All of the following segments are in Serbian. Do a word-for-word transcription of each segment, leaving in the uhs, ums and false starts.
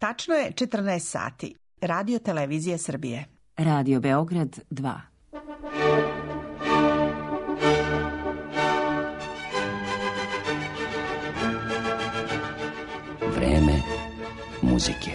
Tačno je četrnaest sati. Radio Televizija Srbije. Radio Beograd dva. Vreme muzike.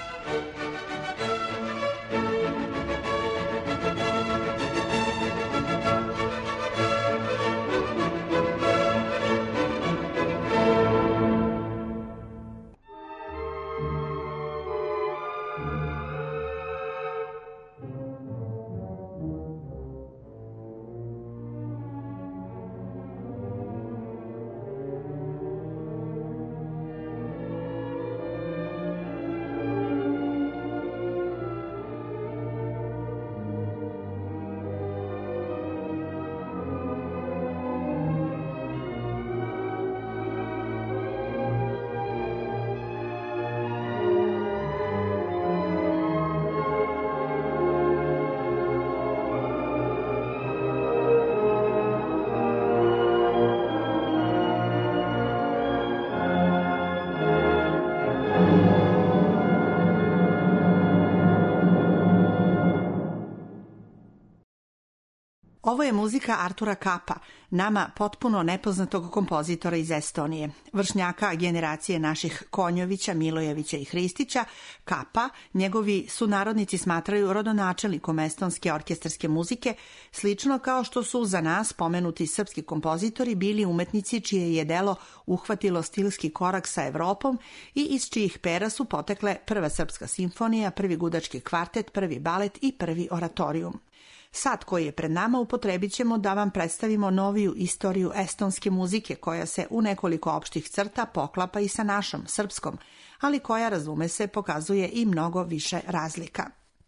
Ovo je muzika Artura Kappa, nama potpuno nepoznatog kompozitora iz Estonije. Vršnjaka generacije naših Konjovića, Milojevića i Hristića, Kappa njegovi sunarodnici smatraju rodonačelnikom estonske orkestarske muzike, slično kao što su za nas pomenuti srpski kompozitori bili umetnici čije je delo uhvatilo stilski korak sa Evropom i iz čijih pera su potekle prva srpska simfonija, prvi gudački kvartet, prvi balet i prvi oratorijum. Sat koji je pred nama upotrebit ćemo da vam predstavimo noviju istoriju estonske muzike koja se u nekoliko opštih crta poklapa i sa našom, srpskom, ali koja, razume se, pokazuje i mnogo više razlika.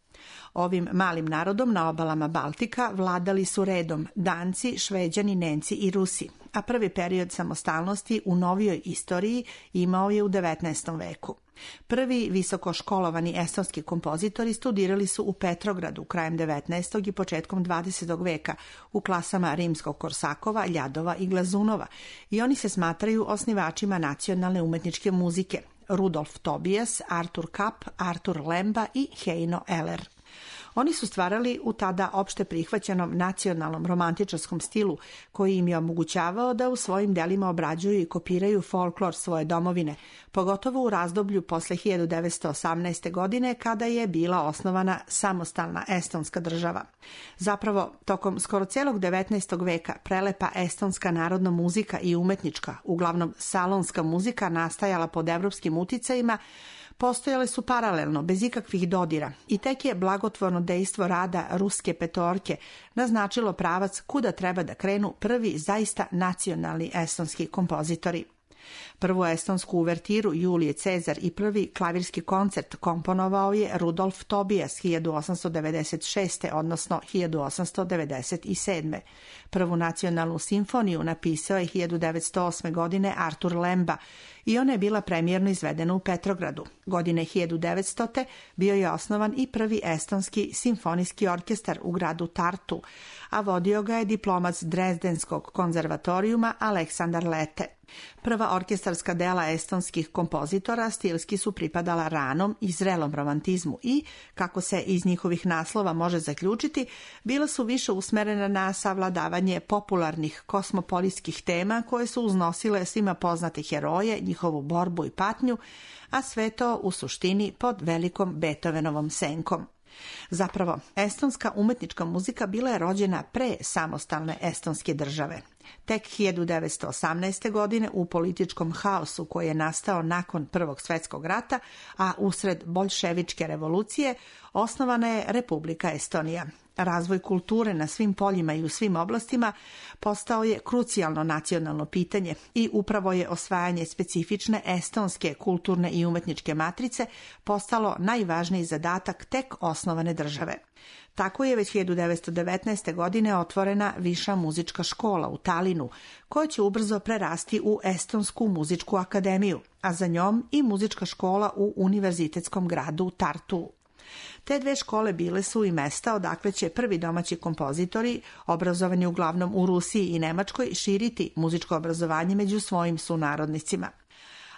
Ovim malim narodom na obalama Baltika vladali su redom Danci, Šveđani, Nemci i Rusi, a prvi period samostalnosti u novijoj istoriji imao je u devetnaestom veku. Prvi visokoškolovani estonski kompozitori studirali su u Petrogradu krajem devetnaestog i početkom dvadesetog veka u klasama rimskog Korsakova, Ljadova i Glazunova i oni se smatraju osnivačima nacionalne umetničke muzike Rudolf Tobias, Artur Kapp, Artur Lemba i Heino Eller. Oni su stvarali u tada opšte prihvaćenom nacionalnom romantičarskom stilu koji im je omogućavao da u svojim delima obrađuju i kopiraju folklor svoje domovine, pogotovo u razdoblju posle hiljadu devetsto osamnaeste. godine kada je bila osnovana samostalna estonska država. Zapravo, tokom skoro celog devetnaestog veka prelepa estonska narodna muzika i umetnička, uglavnom salonska muzika nastajala pod evropskim uticajima, postojale su paralelno, bez ikakvih dodira i tek je blagotvorno dejstvo rada ruske petorke naznačilo pravac kuda treba da krenu prvi zaista nacionalni estonski kompozitori. Prvu estonsku uvertiru Julije Cezar i prvi klavirski koncert komponovao je Rudolf Tobias hiljadu osamsto devedeset šeste. odnosno hiljadu osamsto devedeset sedme. Prvu nacionalnu simfoniju napisao je hiljadu devetsto osme. godine Artur Lemba i ona je bila premijerno izvedena u Petrogradu. Godine hiljadu devetstote. bio je osnovan i prvi estonski simfonijski orkestar u gradu Tartu, a vodio ga je diplomac Drezdenskog konzervatorijuma Aleksandar Lete. Prva orkestarska dela estonskih kompozitora stilski su pripadala ranom i zrelom romantizmu i, kako se iz njihovih naslova može zaključiti, bila su više usmerena na savladavanje popularnih kosmopolitskih tema koje su uznosile svima poznate heroje, njihovu borbu i patnju, a sve to u suštini pod velikom Beethovenovom senkom. Zapravo, estonska umetnička muzika bila je rođena pre samostalne estonske države. Tek hiljadu devetsto osamnaeste. godine u političkom haosu koji je nastao nakon Prvog svjetskog rata, a usred boljševičke revolucije, osnovana je Republika Estonija. Razvoj kulture na svim poljima i u svim oblastima postao je krucijalno nacionalno pitanje i upravo je osvajanje specifične estonske kulturne i umetničke matrice postalo najvažniji zadatak tek osnovane države. Tako je već hiljadu devetsto devetnaeste. godine otvorena Viša muzička škola u Talinu, koja će ubrzo prerasti u Estonsku muzičku akademiju, a za njom i muzička škola u univerzitetskom gradu Tartu. Te dve škole bile su i mesta odakle će prvi domaći kompozitori, obrazovani uglavnom u Rusiji i Nemačkoj, širiti muzičko obrazovanje među svojim sunarodnicima.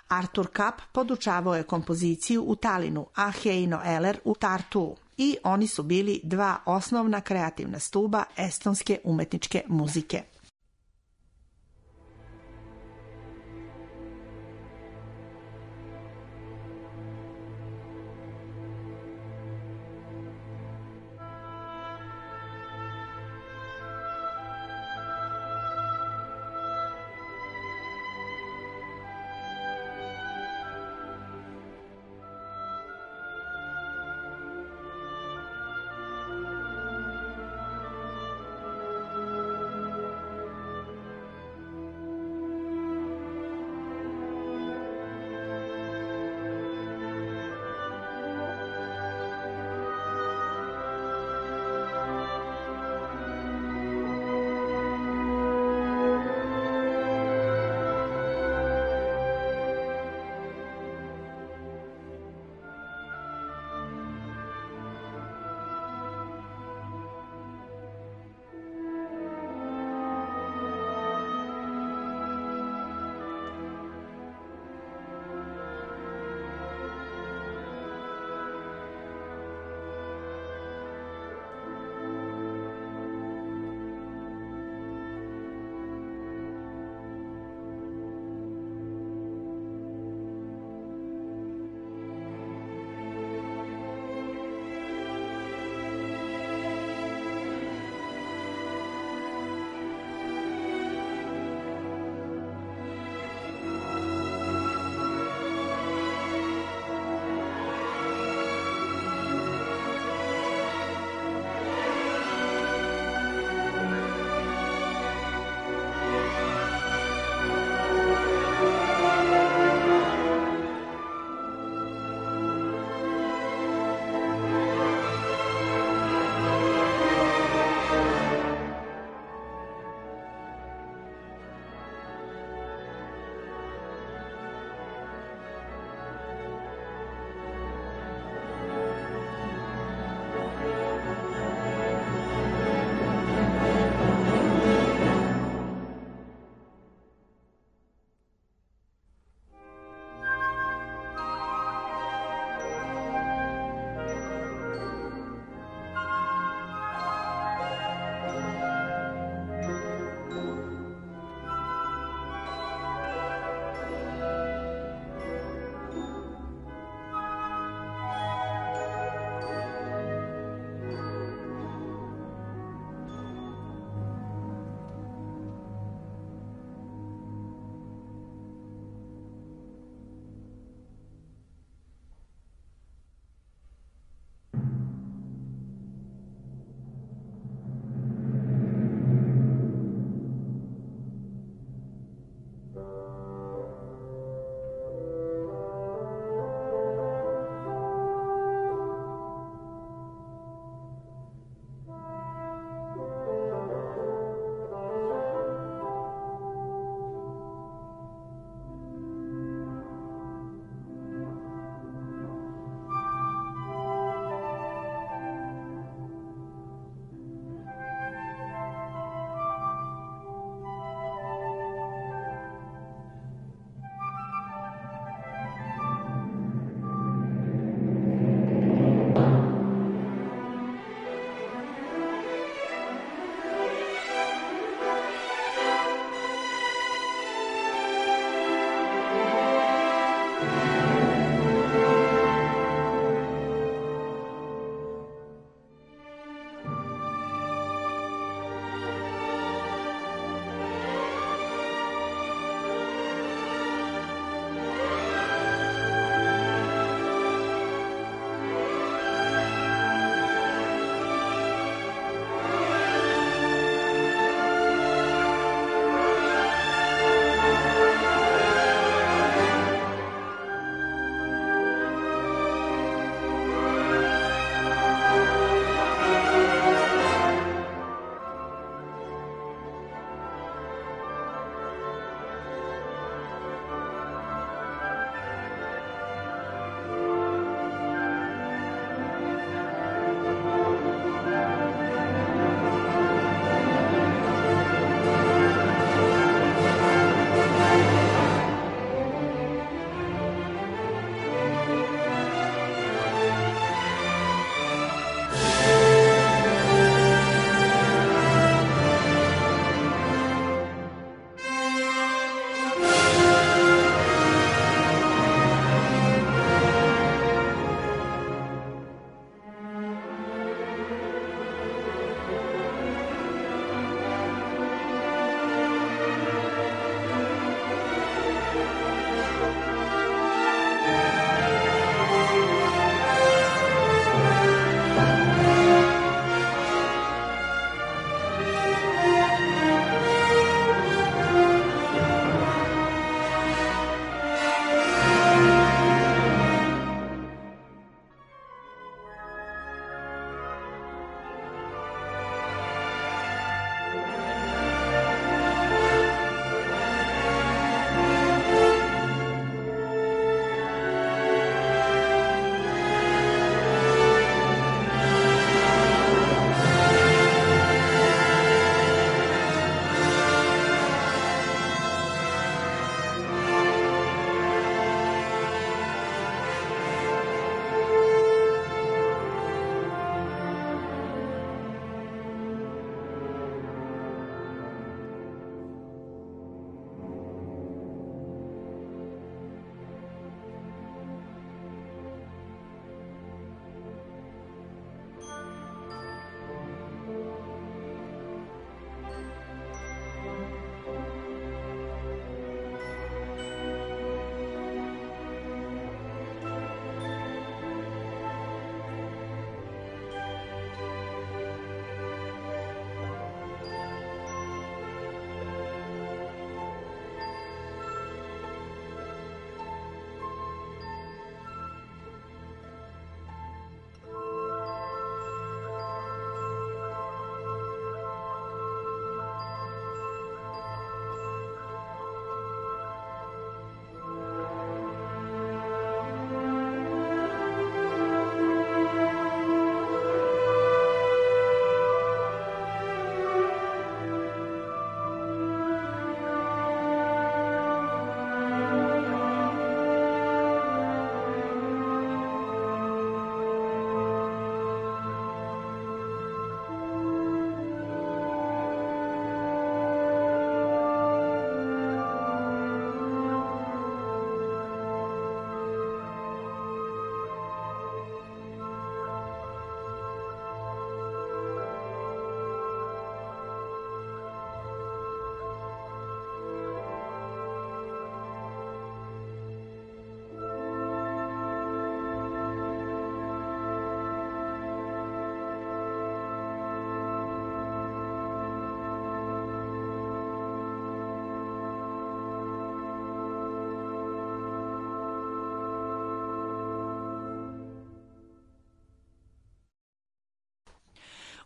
Artur Kapp podučavao je kompoziciju u Talinu, a Heino Eller u Tartuu. I oni su bili dva osnovna kreativna stuba estonske umetničke muzike.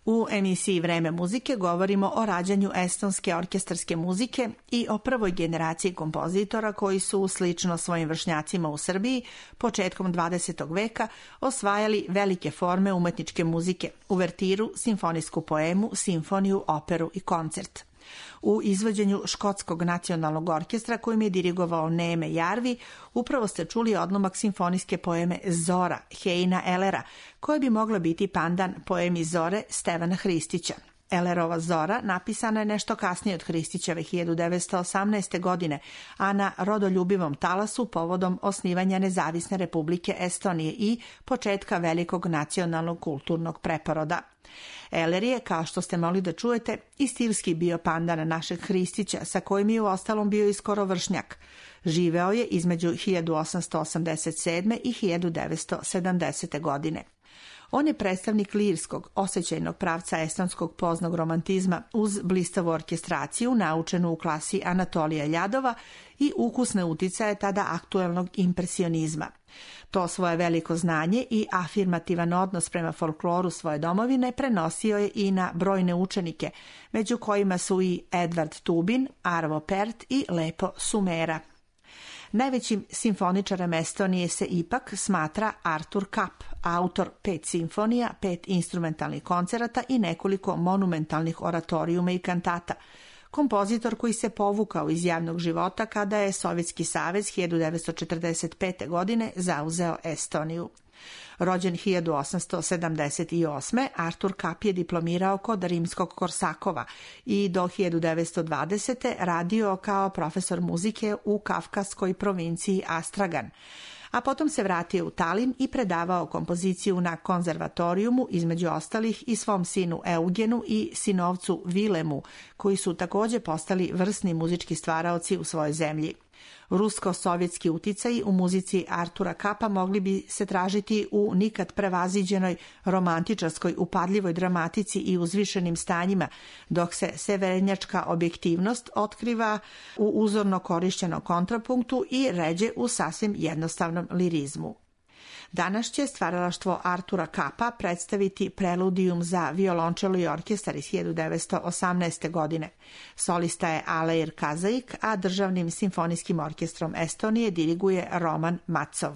U emisiji Vreme muzike govorimo o rađanju estonske orkestarske muzike i o prvoj generaciji kompozitora koji su, slično svojim vršnjacima u Srbiji, početkom dvadesetog veka osvajali velike forme umetničke muzike, uvertiru, simfonijsku poemu, simfoniju, operu i koncert. U izvođenju Škotskog nacionalnog orkestra kojim je dirigovao Neme Jarvi upravo ste čuli odlomak simfonijske poeme Zora Heina Elera, koja bi mogla biti pandan poemi Zore Stevana Hristića. Ellerova Zora napisana je nešto kasnije od Hristićeve hiljadu devetsto osamnaeste. godine, a na rodoljubivom talasu povodom osnivanja Nezavisne Republike Estonije i početka velikog nacionalnog kulturnog preporoda. Eller je, kao što ste mogli da čujete, i stilski bio pandan našeg Hristića, sa kojim je u ostalom bio i skoro vršnjak. Živeo je između hiljadu osamsto osamdeset sedme. i hiljadu devetsto sedamdesete. godine. On je predstavnik lirskog, osjećajnog pravca estonskog poznog romantizma uz blistavu orkestraciju naučenu u klasi Anatolija Ljadova i ukusne uticaje tada aktuelnog impresionizma. To svoje veliko znanje i afirmativan odnos prema folkloru svoje domovine prenosio je i na brojne učenike, među kojima su i Edvard Tubin, Arvo Pärt i Lepo Sumera. Najvećim simfoničarem Estonije se ipak smatra Artur Kapp, autor pet simfonija, pet instrumentalnih koncerata i nekoliko monumentalnih oratorijuma i kantata. Kompozitor koji se povukao iz javnog života kada je Sovjetski savez hiljadu devetsto četrdeset pete. godine zauzeo Estoniju. Rođen hiljadu osamsto sedamdeset osme. Artur Kapp je diplomirao kod rimskog Korsakova i do hiljadu devetsto dvadesete. radio kao profesor muzike u kavkaskoj provinciji Astragan, a potom se vratio u Talin i predavao kompoziciju na konzervatorijumu, između ostalih i svom sinu Eugenu i sinovcu Vilemu, koji su također postali vrsni muzički stvaraoci u svojoj zemlji. Rusko-sovjetski uticaji u muzici Artura Kappa mogli bi se tražiti u nikad prevaziđenoj romantičarskoj upadljivoj dramatici i uzvišenim stanjima, dok se severnjačka objektivnost otkriva u uzorno korišćenom kontrapunktu i ređe u sasvim jednostavnom lirizmu. Danas će stvaralaštvo Artura Kappa predstaviti preludijum za violončelo i orkestar iz hiljadu devetsto osamnaeste. godine. Solista je Aleir Kazaik, a državnim simfonijskim orkestrom Estonije diriguje Roman Macov.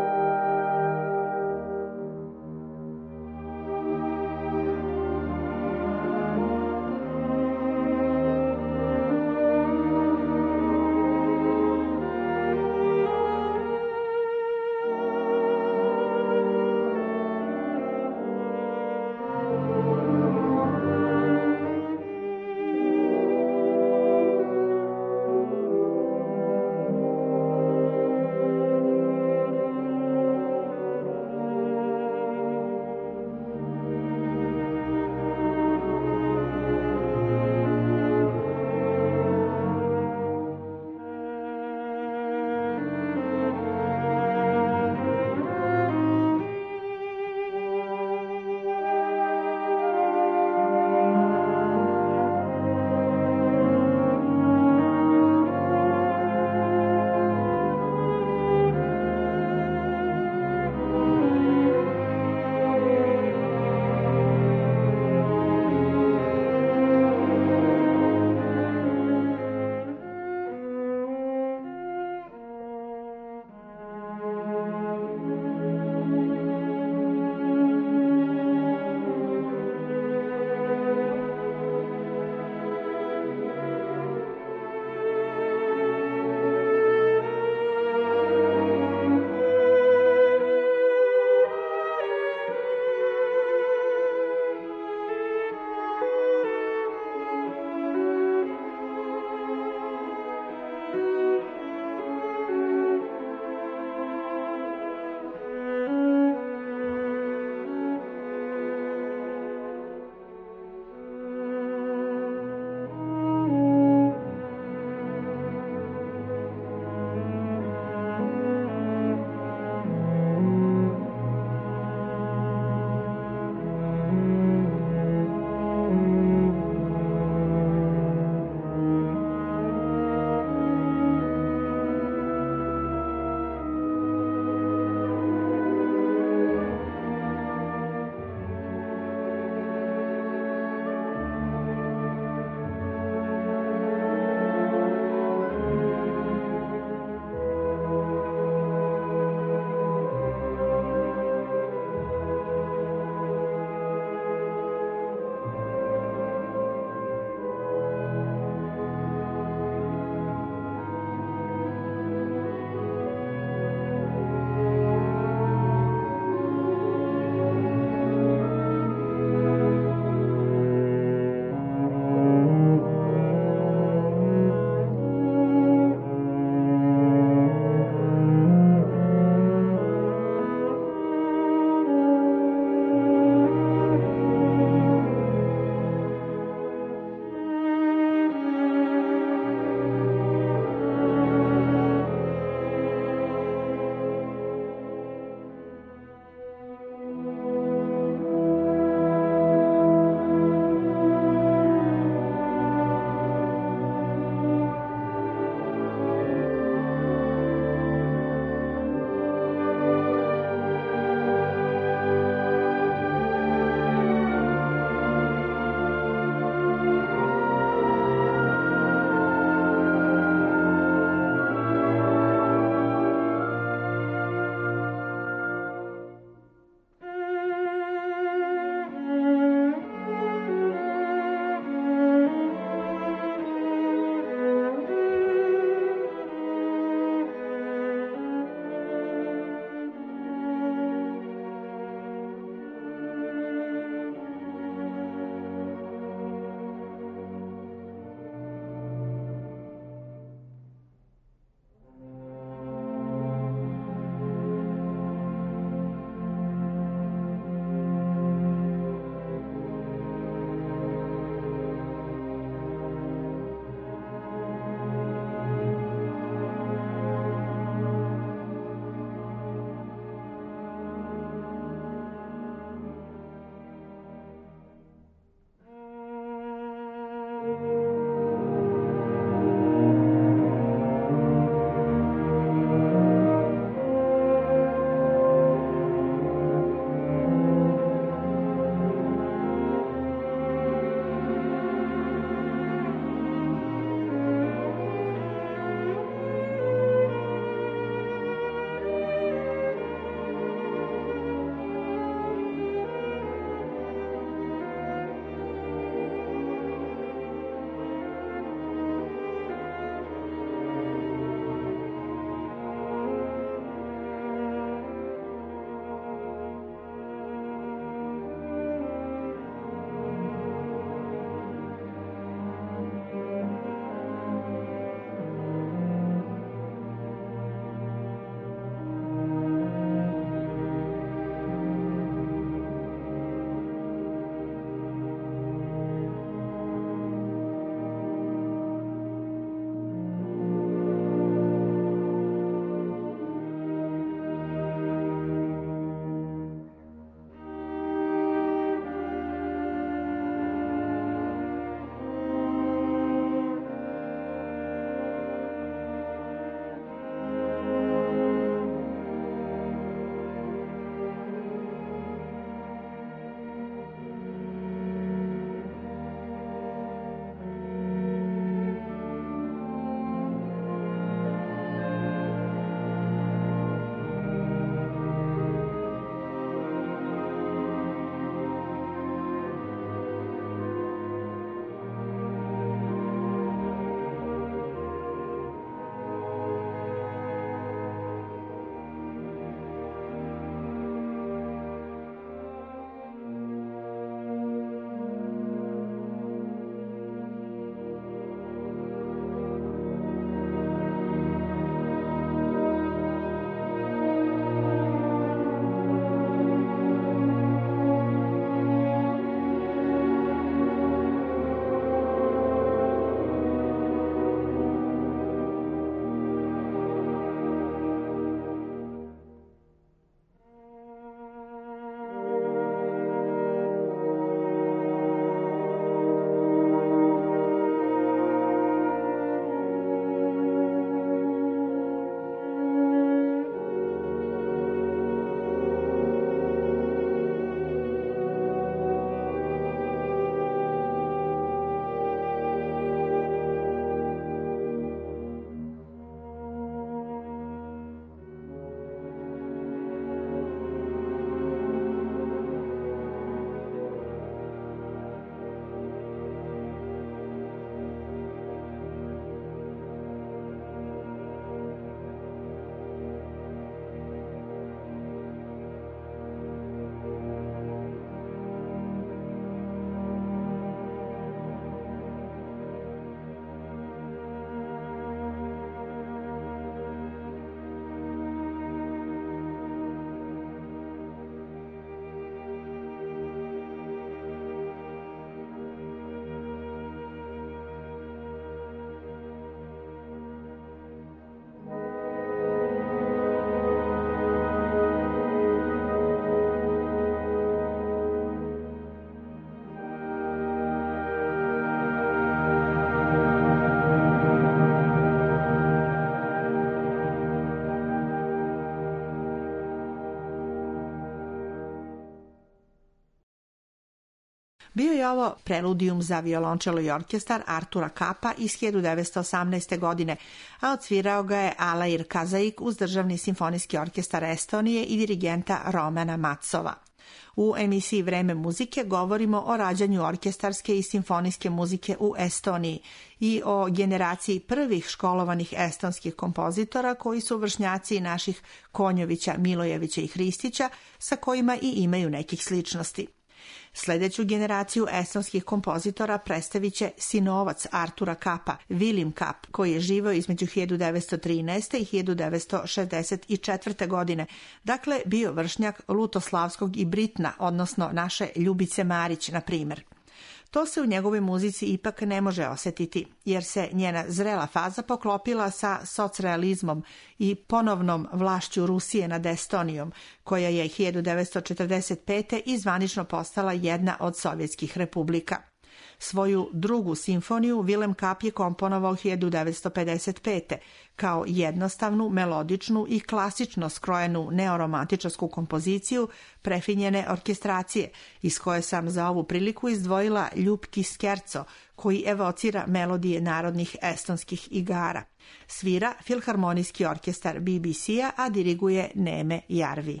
Bio je ovo preludijum za violončelo i orkestar Artura Kapa iz hiljadu devetsto osamnaeste. godine, a odsvirao ga je Alair Kazaik uz Državni simfonijski orkestar Estonije i dirigenta Romana Matsova. U emisiji Vreme muzike govorimo o rađanju orkestarske i simfonijske muzike u Estoniji i o generaciji prvih školovanih estonskih kompozitora koji su vršnjaci naših Konjovića, Milojevića i Hristića, sa kojima i imaju nekih sličnosti. Sljedeću generaciju estonskih kompozitora predstavit će sinovac Artura Kapa, Vilim Kap, koji je živeo između hiljadu devetsto trinaeste. i hiljadu devetsto šezdeset četvrte. godine, dakle bio vršnjak Lutoslavskog i Britna, odnosno naše Ljubice Marić, na primjer. To se u njegovoj muzici ipak ne može osjetiti, jer se njena zrela faza poklopila sa socrealizmom i ponovnom vlašću Rusije nad Estonijom, koja je hiljadu devetsto četrdeset pete. i zvanično postala jedna od sovjetskih republika. Svoju drugu simfoniju Vilem Kap je komponovao hiljadu devetsto pedeset pete. kao jednostavnu, melodičnu i klasično skrojenu neoromantičarsku kompoziciju prefinjene orkestracije, iz koje sam za ovu priliku izdvojila Ljubki skerco, koji evocira melodije narodnih estonskih igara. Svira Filharmonijski orkestar B B C-a, a diriguje Neme Jarvi.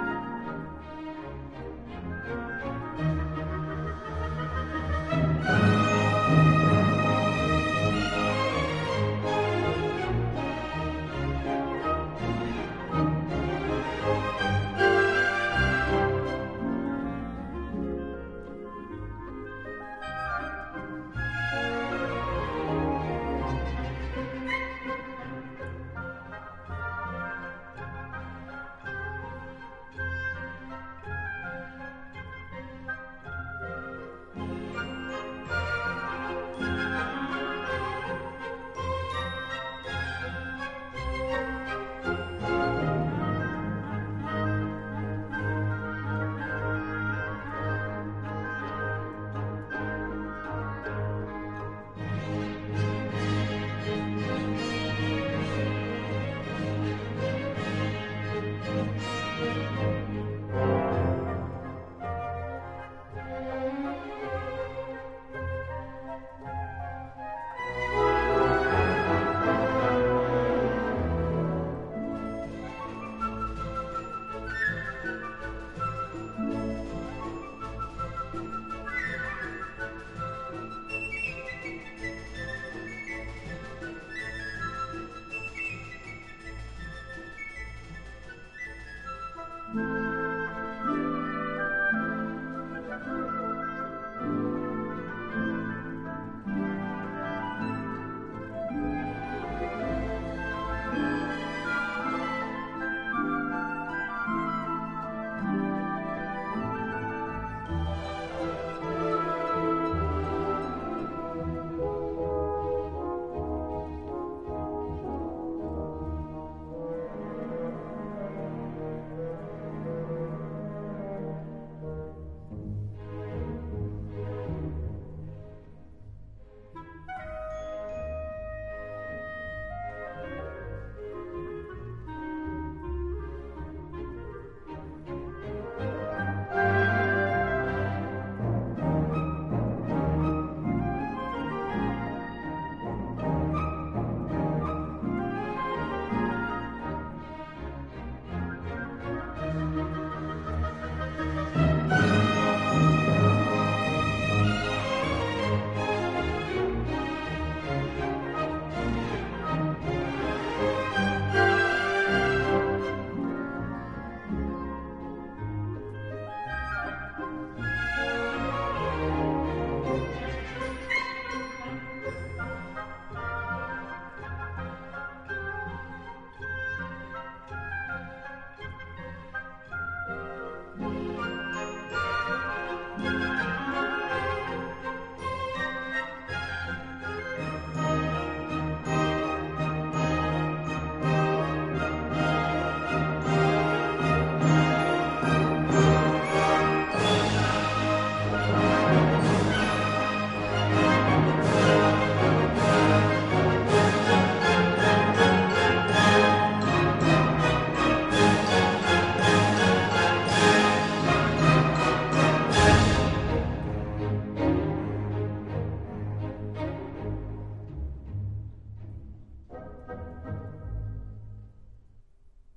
Thank you.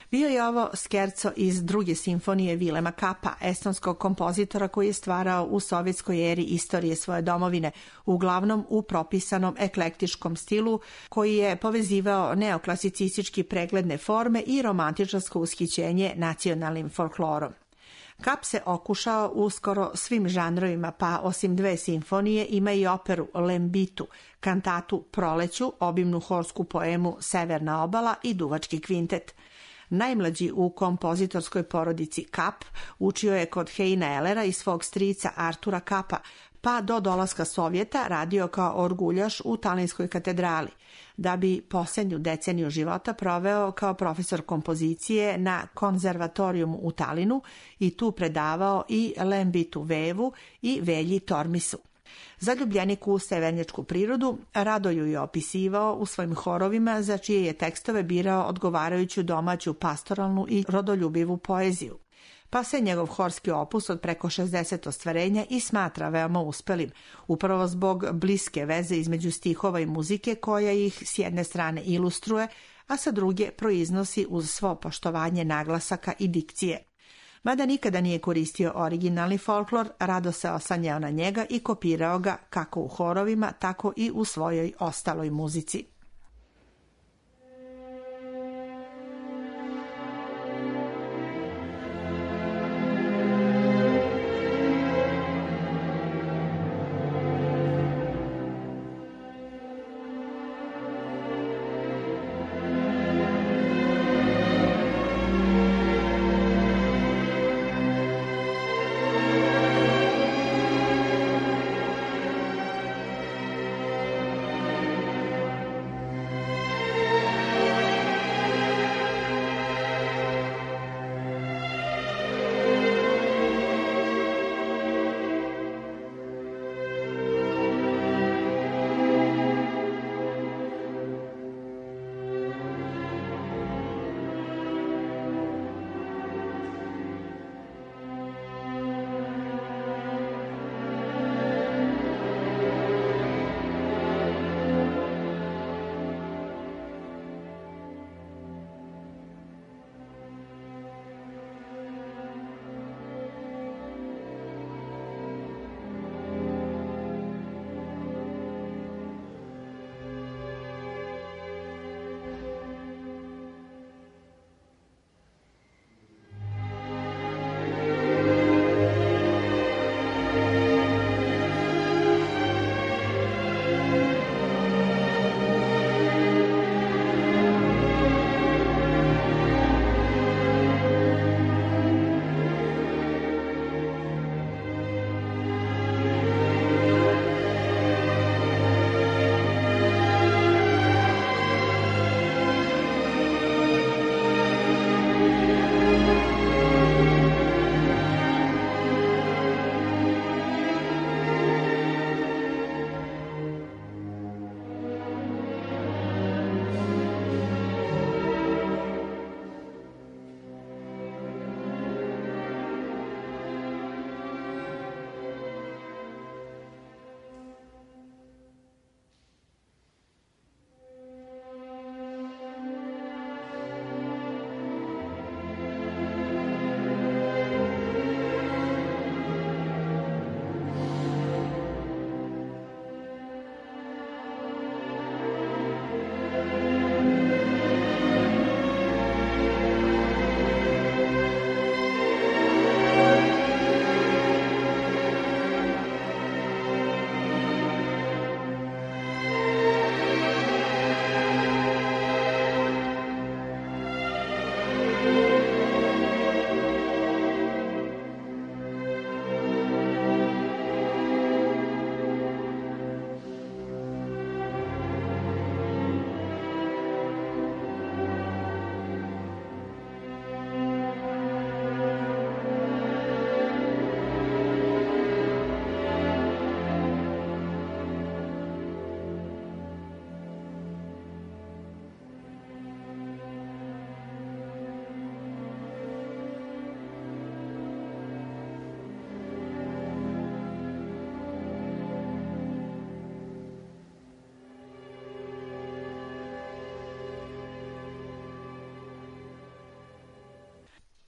Bio je ovo skerco iz druge simfonije Vilema Kappa, estonskog kompozitora koji je stvarao u sovjetskoj eri istorije svoje domovine, uglavnom u propisanom eklektičkom stilu koji je povezivao neoklasicistički pregledne forme i romantičarsko ushićenje nacionalnim folklorom. Kapp se okušao u skoro svim žanrovima, pa osim dve simfonije ima i operu Lembitu, kantatu Proleću, obimnu horsku poemu Severna obala i duvački kvintet. Najmlađi u kompozitorskoj porodici Kapp učio je kod Heina Ehlera i svog strica Artura Kappa, pa do dolaska Sovjeta radio kao orguljaš u Talinskoj katedrali, da bi posljednju deceniju života proveo kao profesor kompozicije na konzervatorijumu u Talinu i tu predavao i Lembitu Vevu i Velji Tormisu. Zaljubljenik u severnjačku prirodu rado ju je opisivao u svojim horovima, za čije je tekstove birao odgovarajuću domaću pastoralnu i rodoljubivu poeziju. Pa se njegov horski opus od preko šezdeset ostvarenja i smatra veoma uspelim, upravo zbog bliske veze između stihova i muzike koja ih s jedne strane ilustruje, a sa druge proiznosi uz svo poštovanje naglasaka i dikcije. Mada nikada nije koristio originalni folklor, rado se osanjao na njega i kopirao ga kako u horovima, tako i u svojoj ostaloj muzici.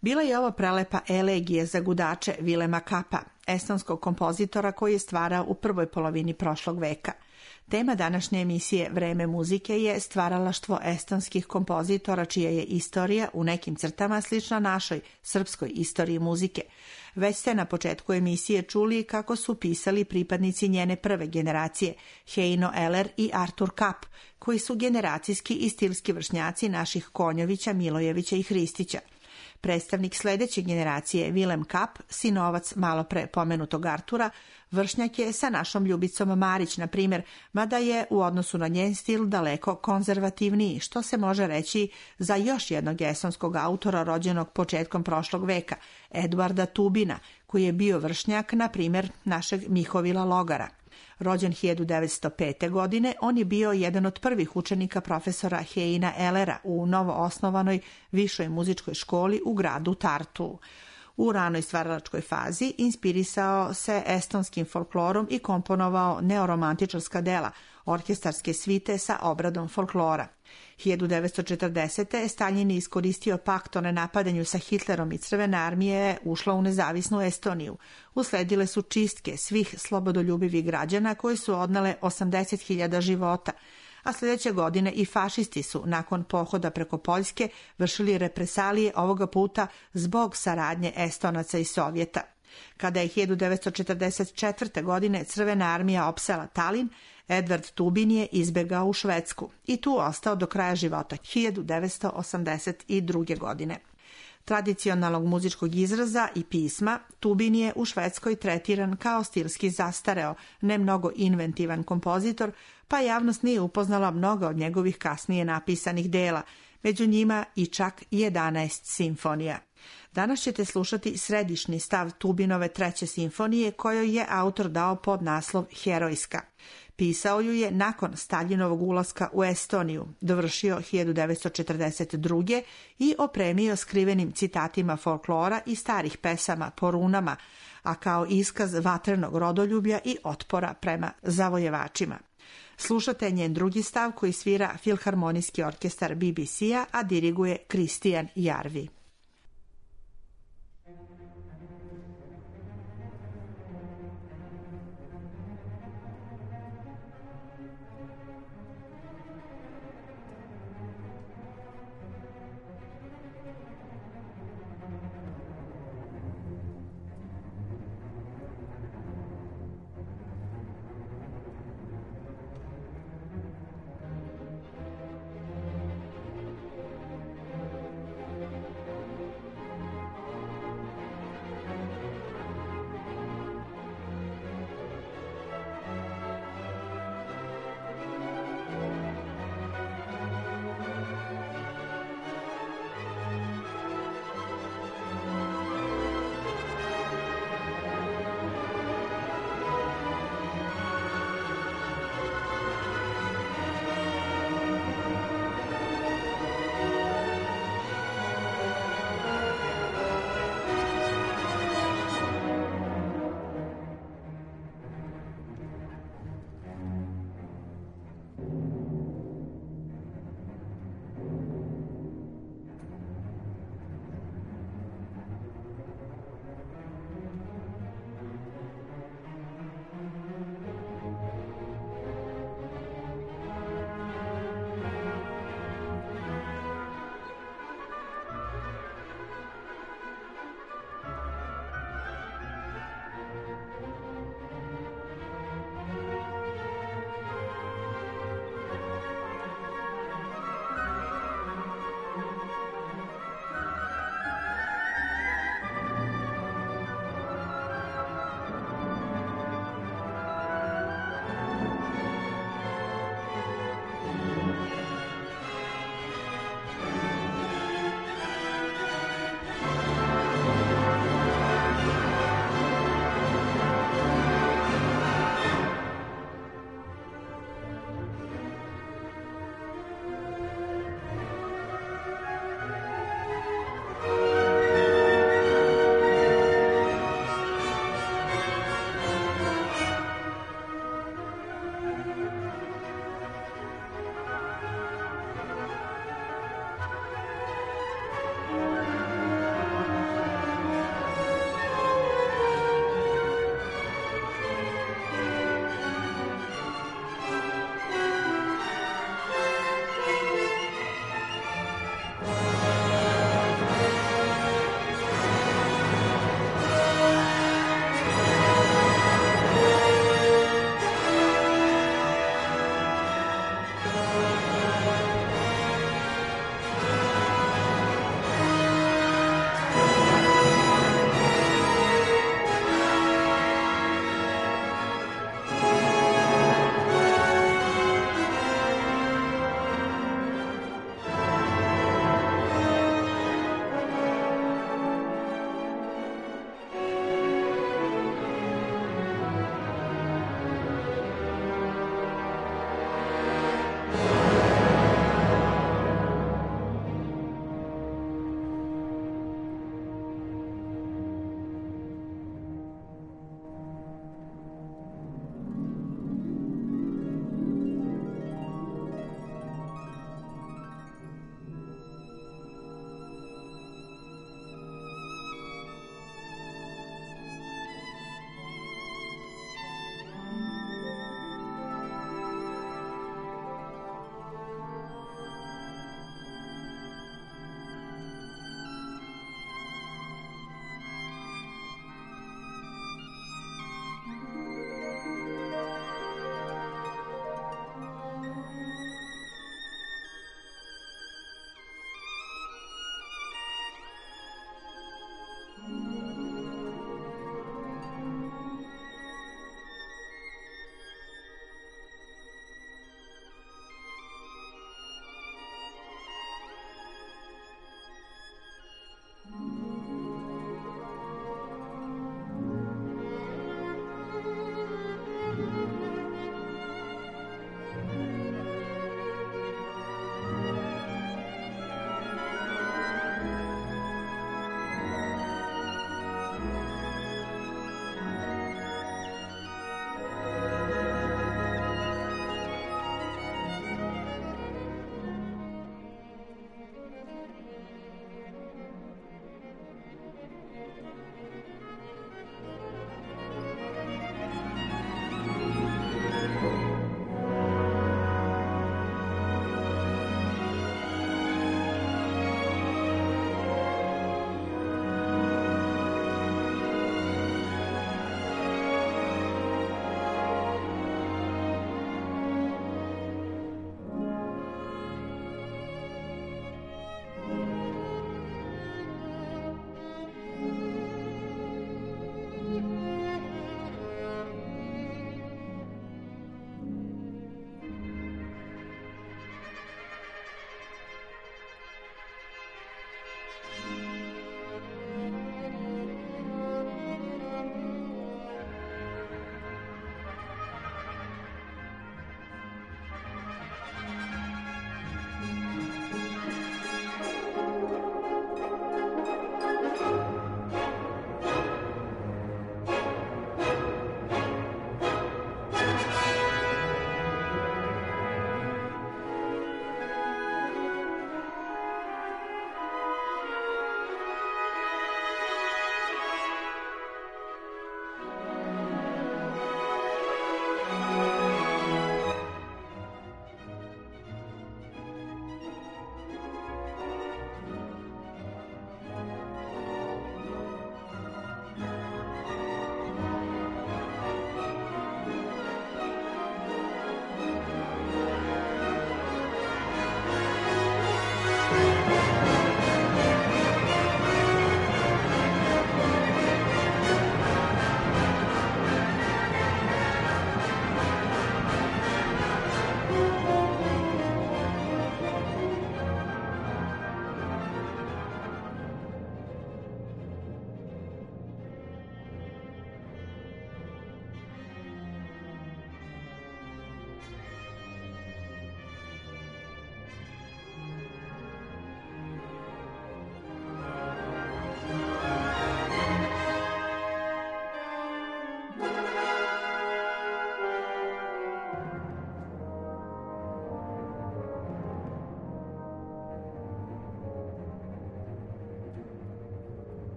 Bila je ovo prelepa elegija za gudače Vilema Kappa, estonskog kompozitora koji je stvarao u prvoj polovini prošlog veka. Tema današnje emisije Vreme muzike je stvaralaštvo estonskih kompozitora čija je istorija u nekim crtama slična našoj srpskoj istoriji muzike. Već ste na početku emisije čuli kako su pisali pripadnici njene prve generacije, Heino Eller i Artur Kapp, koji su generacijski i stilski vršnjaci naših Konjovića, Milojevića i Hristića. Predstavnik sledeće generacije, Vilem Kapp, sinovac malopre pomenutog Artura, vršnjak je sa našom Ljubicom Marić, na primjer, mada je u odnosu na njen stil daleko konzervativniji, što se može reći za još jednog estonskog autora rođenog početkom prošlog veka, Eduarda Tubina, koji je bio vršnjak, na primjer, našeg Mihovila Logara. Rođen hiljadu devetsto pete. godine, on je bio jedan od prvih učenika profesora Heina Ellera u novo osnovanoj višoj muzičkoj školi u gradu Tartu. U ranoj stvaralačkoj fazi inspirisao se estonskim folklorom i komponovao neoromantičarska dela, orkestarske svite sa obradom folklora. hiljadu devetsto četrdesete. Staljin je iskoristio pakt o nenapadanju sa Hitlerom i Crvena armija je ušla u nezavisnu Estoniju. Usledile su čistke svih slobodoljubivih građana koje su odnele osamdeset hiljada života, a sljedeće godine i fašisti su, nakon pohoda preko Poljske, vršili represalije ovoga puta zbog saradnje Estonaca i Sovjeta. Kada je hiljadu devetsto četrdeset četvrte. godine Crvena armija opsala Talin, Edvard Tubin je izbegao u Švedsku i tu ostao do kraja života, hiljadu devetsto osamdeset druge. godine. Tradicionalnog muzičkog izraza i pisma, Tubin je u Švedskoj tretiran kao stilski zastareo, ne mnogo inventivan kompozitor, pa javnost nije upoznala mnogo od njegovih kasnije napisanih dela, među njima i čak jedanaest simfonija. Danas ćete slušati središnji stav Tubinove treće simfonije kojoj je autor dao pod naslov Herojska. Pisao ju je nakon Staljinovog ulaska u Estoniju, dovršio hiljadu devetsto četrdeset druge. i opremio skrivenim citatima folklora i starih pesama po runama, a kao iskaz vatrenog rodoljublja i otpora prema zavojevačima. Slušate njen drugi stav koji svira Filharmonijski orkestar B B C-a, a diriguje Kristijan Jarvi.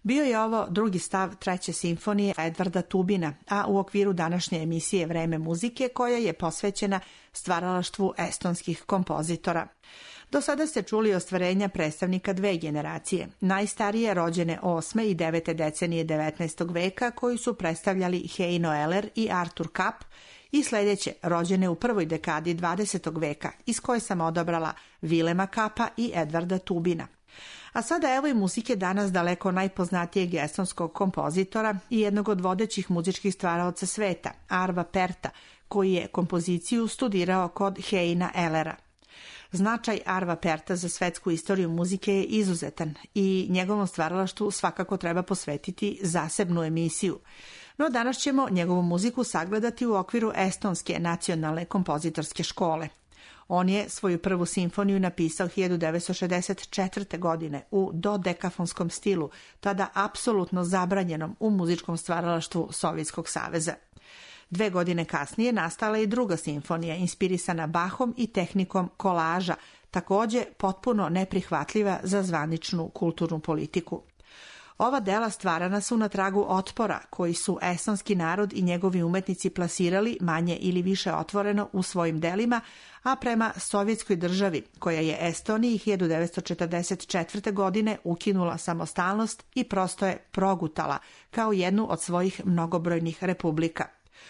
Bio je ovo drugi stav treće simfonije Edvarda Tubina, a u okviru današnje emisije Vreme muzike koja je posvećena stvaralaštvu estonskih kompozitora. Do sada ste čuli ostvarenja predstavnika dve generacije, najstarije rođene osme i devete decenije devetnaestog veka koji su predstavljali Heino Eller i Artur Kapp, i sljedeće rođene u prvoj dekadi dvadesetog veka iz koje sam odabrala Vilema Kappa i Edvarda Tubina. A sada evo i muzike danas daleko najpoznatijeg estonskog kompozitora i jednog od vodećih muzičkih stvaraoca sveta, Arva Perta, koji je kompoziciju studirao kod Heina Ellera. Značaj Arva Perta za svetsku istoriju muzike je izuzetan i njegovom stvaralaštvu svakako treba posvetiti zasebnu emisiju. No danas ćemo njegovu muziku sagledati u okviru Estonske nacionalne kompozitorske škole. On je svoju prvu simfoniju napisao hiljadu devetsto šezdeset četvrte. godine u dodekafonskom stilu, tada apsolutno zabranjenom u muzičkom stvaralaštvu Sovjetskog saveza. Dve godine kasnije nastala je i druga simfonija, inspirisana Bachom i tehnikom kolaža, također potpuno neprihvatljiva za zvaničnu kulturnu politiku. Ova dela stvarana su na tragu otpora koji su estonski narod i njegovi umetnici plasirali manje ili više otvoreno u svojim delima, a prema Sovjetskoj državi, koja je Estoniji hiljadu devetsto četrdeset četvrte. godine ukinula samostalnost i prosto je progutala kao jednu od svojih mnogobrojnih republika.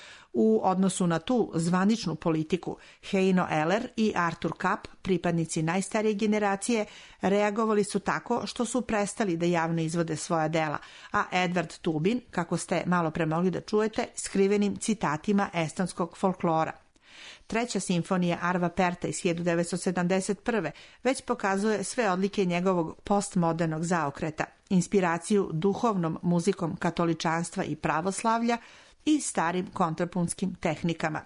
U odnosu na tu zvaničnu politiku, Heino Eller i Artur Kapp, pripadnici najstarije generacije, reagovali su tako što su prestali da javno izvode svoja dela, a Edvard Tubin, kako ste malo pre mogli da čujete, skrivenim citatima estonskog folklora. Treća simfonija Arva Perta iz hiljadu devetsto sedamdeset prve. već pokazuje sve odlike njegovog postmodernog zaokreta, inspiraciju duhovnom muzikom katoličanstva i pravoslavlja i starim kontrapunskim tehnikama.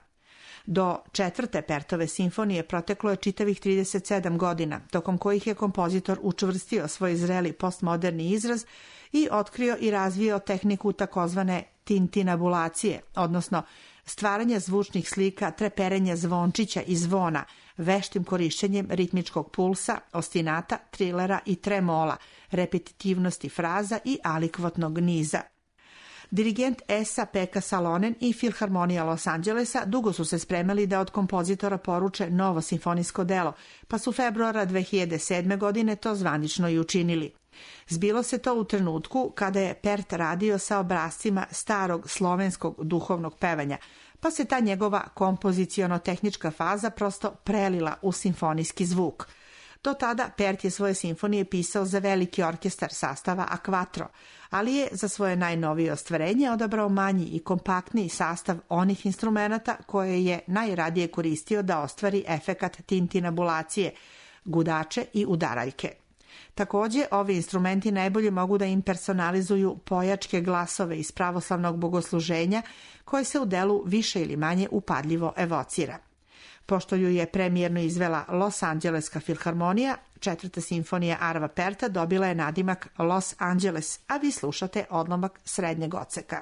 Do četvrte Pertove simfonije proteklo je čitavih trideset sedam godina, tokom kojih je kompozitor učvrstio svoj zreli postmoderni izraz i otkrio i razvio tehniku takozvane tintinabulacije, odnosno stvaranja zvučnih slika, treperenja zvončića i zvona, veštim korišćenjem ritmičkog pulsa, ostinata, trilera i tremola, repetitivnosti fraza i alikvotnog niza. Dirigent Esa Pekka Salonen i Filharmonija Los Angelesa dugo su se spremali da od kompozitora poruče novo simfonijsko delo, pa su februara dve hiljade sedme. godine to zvanično i učinili. Zbilo se to u trenutku kada je Pert radio sa obrascima starog slovenskog duhovnog pevanja, pa se ta njegova kompoziciono-tehnička faza prosto prelila u simfonijski zvuk. Do tada Pert je svoje simfonije pisao za veliki orkestar sastava a quattro, ali je za svoje najnovije ostvarenje odabrao manji i kompaktniji sastav onih instrumenata koje je najradije koristio da ostvari efekat tintinabulacije, gudače i udaraljke. Također, ovi instrumenti najbolje mogu da impersonalizuju pojačke glasove iz pravoslavnog bogosluženja koje se u delu više ili manje upadljivo evocira. Pošto ju je premijerno izvela Los Angeleska filharmonija, četvrta simfonija Arva Perta dobila je nadimak Los Angeles, a vi slušate odlomak srednjeg odseka.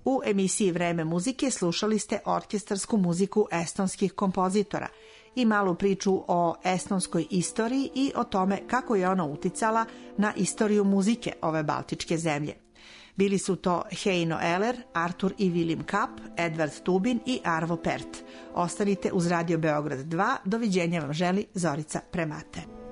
U emisiji Vreme muzike slušali ste orkestarsku muziku estonskih kompozitora i malu priču o estonskoj istoriji i o tome kako je ona uticala na istoriju muzike ove baltičke zemlje. Bili su to Heino Eller, Artur i Vilim Kapp, Edvard Tubin i Arvo Pärt. Ostanite uz Radio Beograd dva. Doviđenja vam želi Zorica Premate.